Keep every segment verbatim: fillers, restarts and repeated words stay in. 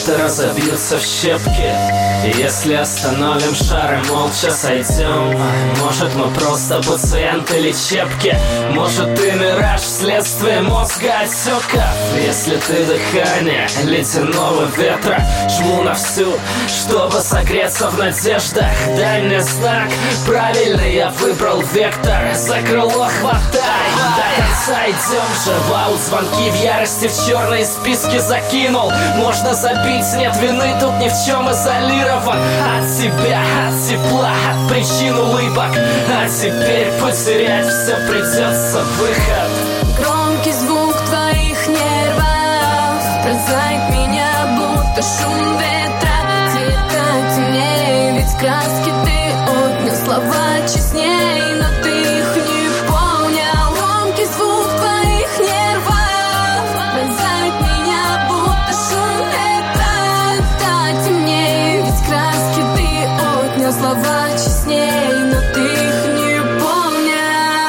самолеты разобьются в щепки. Если остановим шар и молча сойдем, может мы просто пациенты лечебки. Может ты мираж вследствие мозга отсека. Если ты дыхание ледяного ветра, жму на всю, чтобы согреться в надеждах. Дай мне знак, правильный я выбрал вектор. За крыло хватай, до конца идем же. Вау, звонки в ярости в черные списки закинул. Можно забить, нет вины, тут ни в чем изолирован. От себя, от тепла, от причин улыбок. А теперь потерять все придется выход. Громкий звук твоих нервов пронзает меня, будто шум ветра. Цвета темнее, ведь краски ты отнял, слова честней, но ты их не понял. Громкий звук твоих нервов пронзает меня, будто шум ветра. Цвета темнее, ведь краски ты отнял, слова честней, но ты их не понял.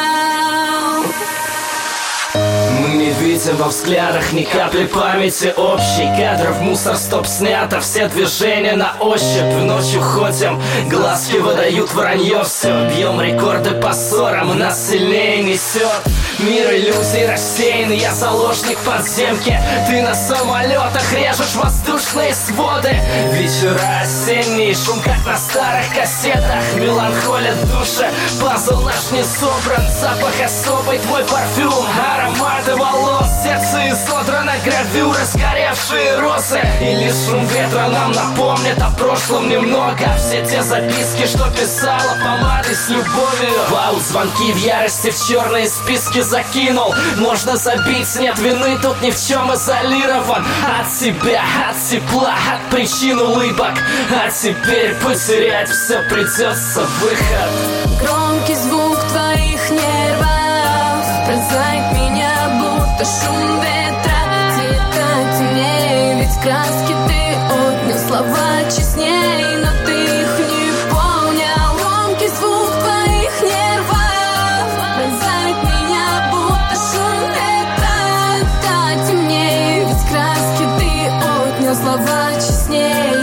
Мы не видим во взглядах ни капли памяти общей. Кадров мусор, стоп, снято, все движения на ощупь. Ночью ходим, глазки выдают вранье. Все, бьем рекорды по ссорам, нас сильнее несет. Мир иллюзий рассеян, я заложник подземки. Ты на самолетах режешь воздушные своды. Вечера осенние, шум как на старых кассетах. Меланхолия в душе, пазл наш не собран. Запах особый, твой парфюм, ароматы волос. Сердце изодрано, гравюры, сгоревшие розы. И лишь шум ветра нам напомнит о прошлом немного. Все те записки, что писала помадой с любовью. Вау, звонки в ярости в черные списки закинул. Можно забить, нет вины, тут ни в чем изолирован. От себя, от тепла, от причин улыбок. А теперь потерять все придется выход. Громкий звук твоих нервов пронзает меня, будто шум ветра. Цвета темнее, ведь краски ты отнял, слова честней, но ты их не понял. Громкий звук твоих нервов пронзает меня, будто шум ветра. Цвета темнее, ведь краски ты отнял, слова честней.